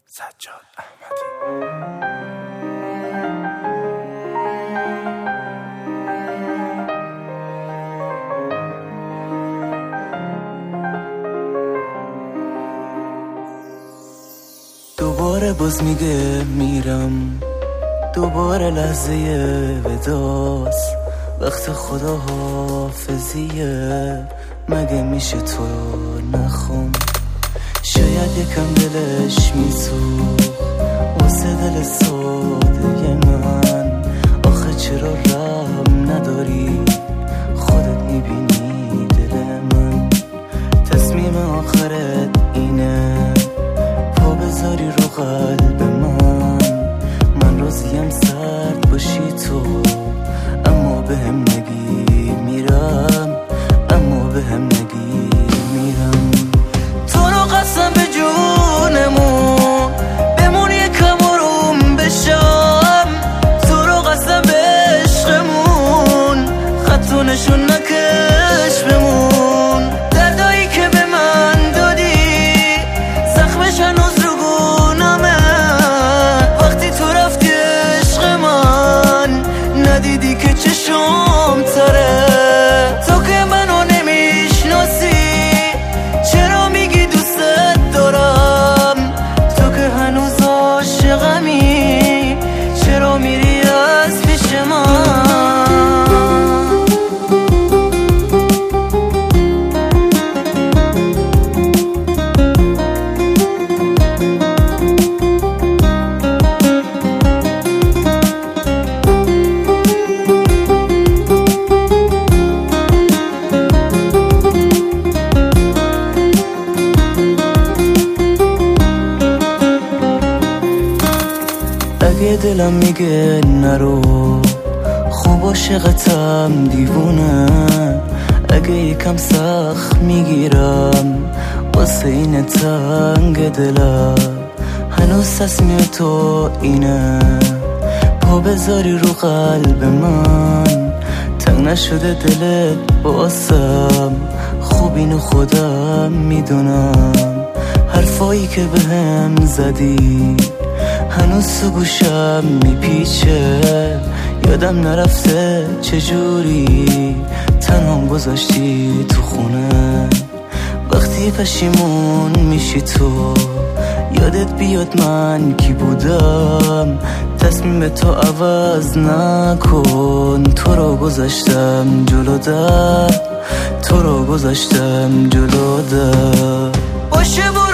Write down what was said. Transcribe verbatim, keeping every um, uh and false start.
سجاد احمدی. دوباره باز میگه میرم، دوباره لحظه وداست، وقت خدا حافظیه، مگه میشه تو رو نخوام؟ شاید یکم دلش میسوخت واسه دل ساده من، آخه چرا رحم نداری؟ خودت میبینی دل من، تصمیم آخرت اینه پا بذاری رو قلب من، من راضیم سرد باشی تو، اما به هم نگی میرم، اما به هم نگی میرم. تو رو قسم به جونمون بمون یکم آروم بشم، تو رو قسم به عشقمون خطو نشون نکش بمون، دردایی که به من دادی زخمش هنوز رو گونمه، وقتی تو رفتی عشق من ندیدی که چشم تره، تو که منو نمیشناسی چرا میگی دوست دارم؟ تو که هنوز عاشقمی چرا میری از پیش من؟ اگه دلم میگه نرو، خوب عاشقتم دیوونه، اگه یکم سخت میگیرم واسه این تنگ دلم، هنوز تصمیم تو اینه پا بذاری رو قلب من، تنگ نشده دلت باسم، خوب اینو خودم میدونم، حرفایی که بهم زدی هنوز تو گوشم میپیچه، یادم نرفته چجوری تنهام گذاشتی تو خونه، وقتی پشیمون میشی تو یادت بیاد من کی بودم، تصمیم تو عوض نکن، تو رو گذاشتم جلو در، تو رو گذاشتم جلو در، باشه